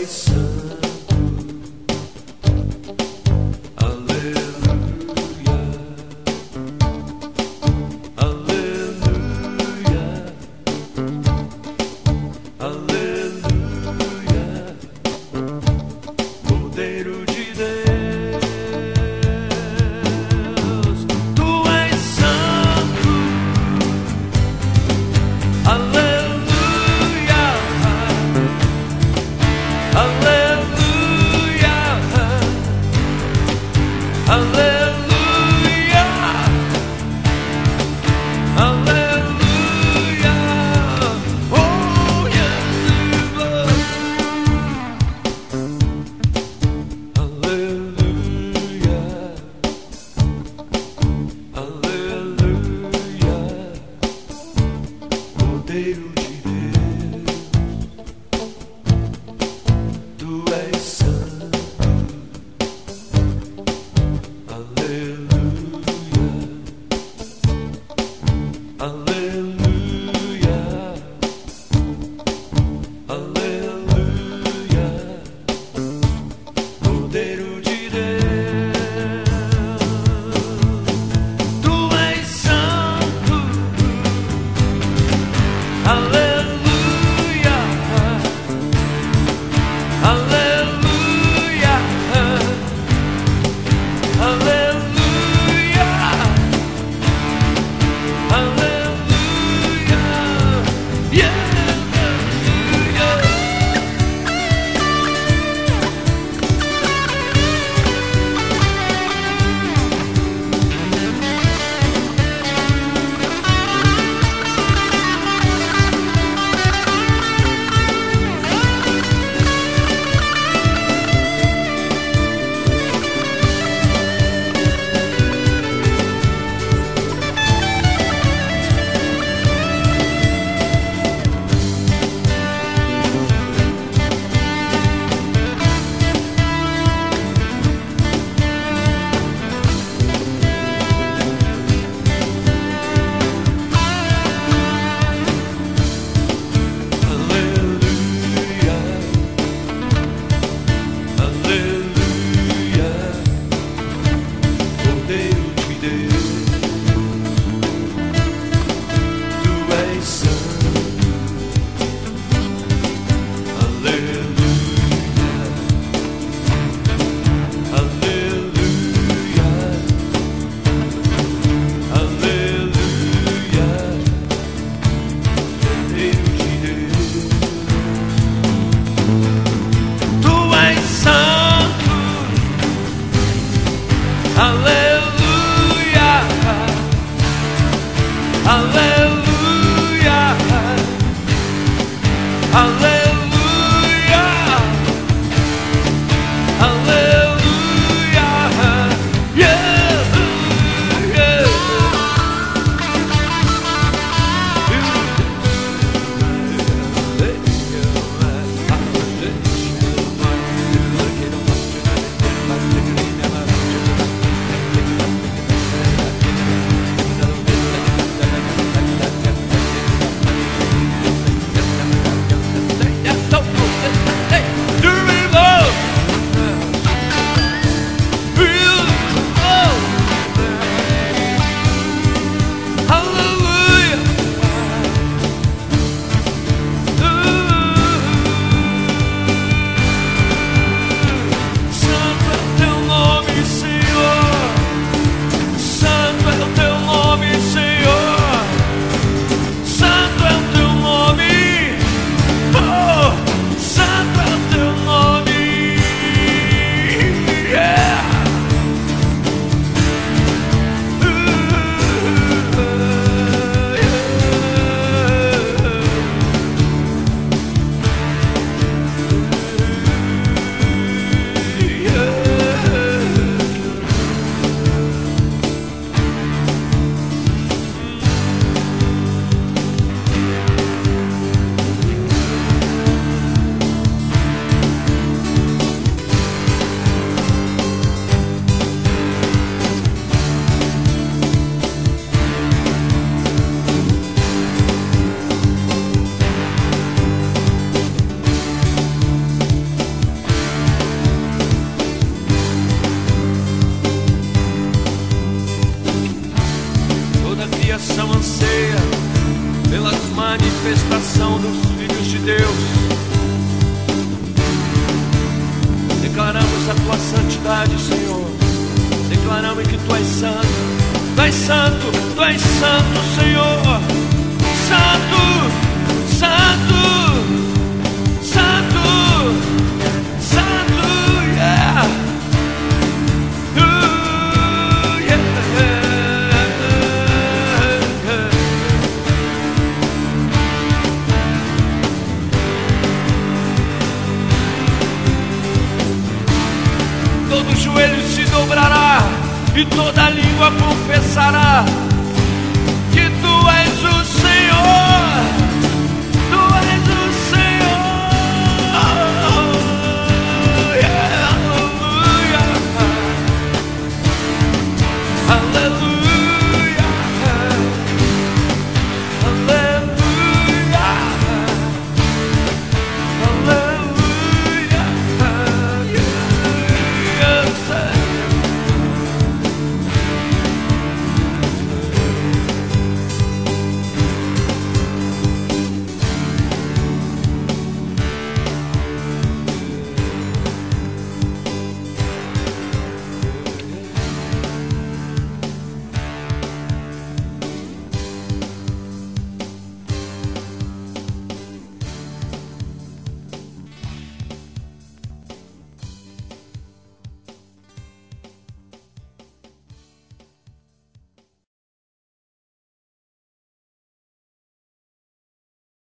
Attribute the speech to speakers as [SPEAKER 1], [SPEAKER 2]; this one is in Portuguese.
[SPEAKER 1] és santo. Aleluia, aleluia, aleluia. Cordeiro de Deus, tu és santo. Aleluia, aleluia, aleluia, aleluia. Oh, yes, aleluia, aleluia. Cordeiro de Deus, tu és santo. Aleluia, aleluia, aleluia. Cordeiro de Deus, tu és santo. Aleluia, aleluia, aleluia, aleluia, yeah, yeah. Aleluia, Cordeiro de Deus, tu és santo. Aleluia, aleluia, aleluia. Cordeiro de Deus, tu és santo. Aleluia, aleluia, aleluia, aleluia, yeah, yeah. manifestação dos filhos de Deus. Declaramos a tua santidade, Senhor. Declaramos que tu és santo. Tu és santo, tu és santo, Senhor. Santo, santo, santo, santo, yeah. Todo joelho se dobrará e toda língua confessará que tu és